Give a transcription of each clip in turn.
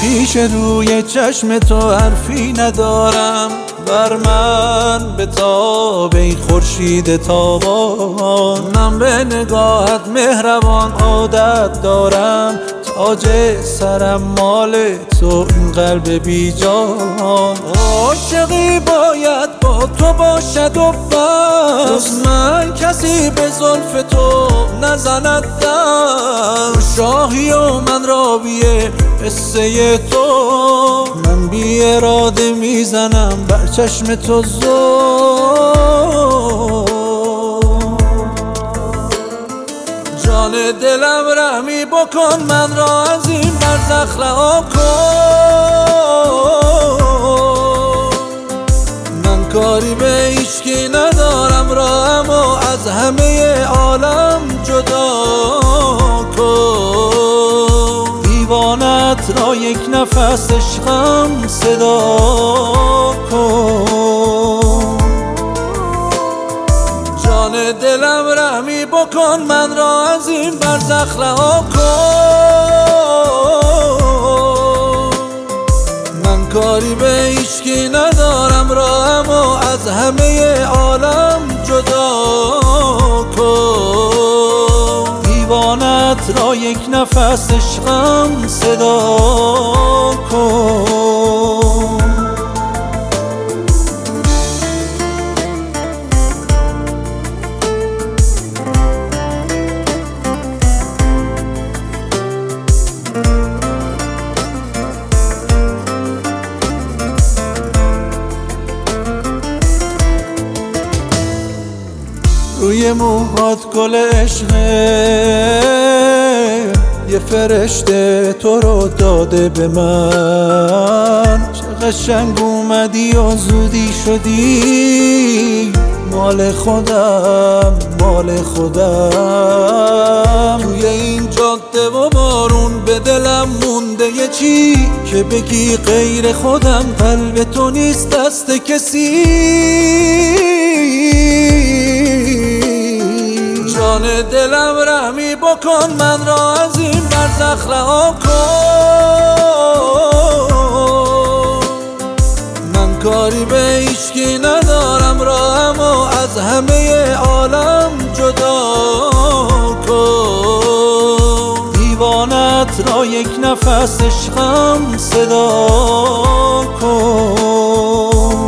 پیش روی چشم تو حرفی ندارم، بر من به تاب ای خورشید تابان. من به نگاهت مهربان عادت دارم، تاج سرم مال تو این قلب بی جان. عاشقی باید با تو باشد و بس، من کسی به زلف تو نزند دست. شاهی و من راویه قصه تو، من بی اراده میزنم بر چشم تو زور. جان دلم رحمی بکن، من را از این برزخ رها کن. من کاری به هیچکی ندارم، راهمو از همه عالم جدا کن. دیوانت را یک نفس عشقم صدا کن. جان دلم رحمی بکن، من را از این برزخ رها کن. من کاری به هیچکی ندارم، راهمو از همه عالم جدا کن. دیوانت را یک نفس عشقم صدا کن. روی موهات گل عشقه، یه فرشته تو رو داده به من. چه قشنگ اومدی و زودی شدی، مال خودم مال خودم. توی این جاده و بارون به دلم مونده یه چی، که بگی غیر خودم قلب تو نیست دست کسی. جان دلم رحمی بکن، من را از این برزخ رها کن. من کاری به هیچکی ندارم، راهمو از همه عالم جدا کن. دیوانت را یک نفس عشقم صدا کن.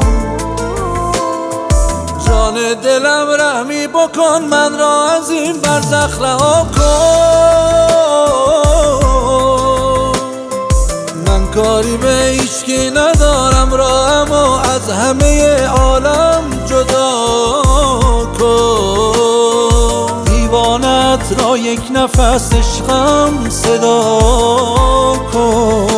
جان دلم رحمی بکن، من را از این برزخ رها کن. من کاری به هیچکی ندارم، راهمو از همه عالم جدا کن. دیوانت را یک نفس عشقم صدا کن.